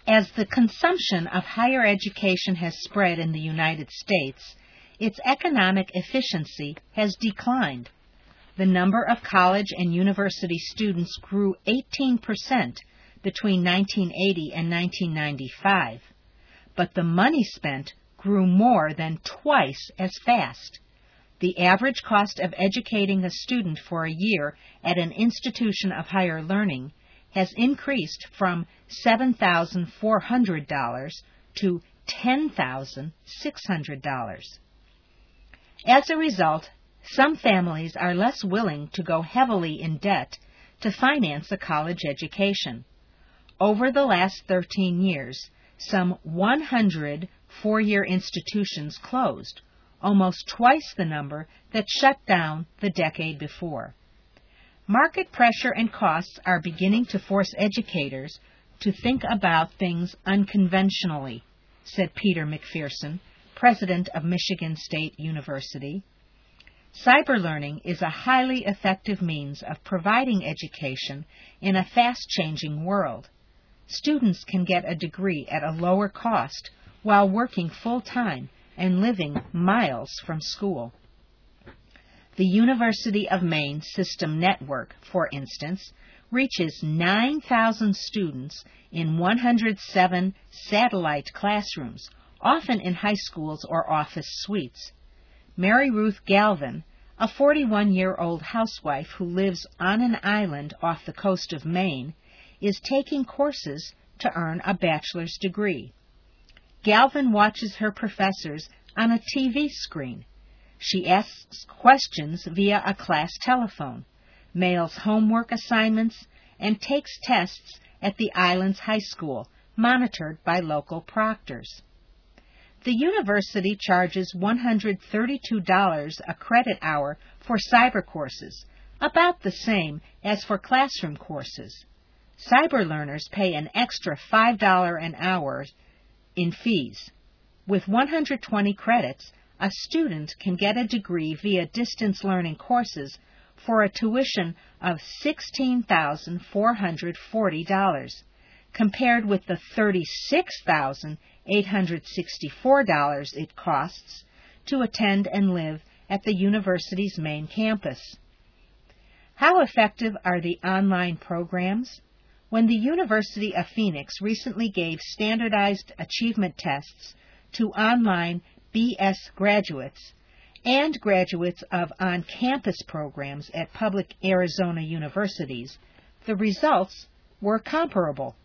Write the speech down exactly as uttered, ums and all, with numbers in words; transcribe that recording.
As the consumption of higher education has spread in the United States, its economic efficiency has declined. The number of college and university students grew eighteen percent between nineteen eighty and nineteen ninety-five, but the money spent grew more than twice as fast. The average cost of educating a student for a year at an institution of higher learning has increased from seven thousand four hundred dollars to ten thousand six hundred dollars. As a result, some families are less willing to go heavily in debt to finance a college education. Over the last thirteen years, some one hundred four-year institutions closed, almost twice the number that shut down the decade before. Market pressure and costs are beginning to force educators to think about things unconventionally, said Peter McPherson, president of Michigan State University. Cyberlearning is a highly effective means of providing education in a fast-changing world. Students can get a degree at a lower cost while working full-time and living miles from school. The University of Maine System Network, for instance, reaches nine thousand students in one hundred seven satellite classrooms, often in high schools or office suites. Mary Ruth Galvin, a forty-one-year-old housewife who lives on an island off the coast of Maine, is taking courses to earn a bachelor's degree. Galvin watches her professors on a T V screen. She asks questions via a class telephone, mails homework assignments, and takes tests at the island's high school, monitored by local proctors. The university charges one hundred thirty-two dollars a credit hour for cyber courses, about the same as for classroom courses. Cyber learners pay an extra five dollars an hour in fees. With one hundred twenty credits, a student can get a degree via distance learning courses for a tuition of sixteen thousand four hundred forty dollars, compared with the thirty-six thousand eight hundred sixty-four dollars it costs to attend and live at the university's main campus. How effective are the online programs? When the University of Phoenix recently gave standardized achievement tests to online B S graduates and graduates of on-campus programs at public Arizona universities, the results were comparable.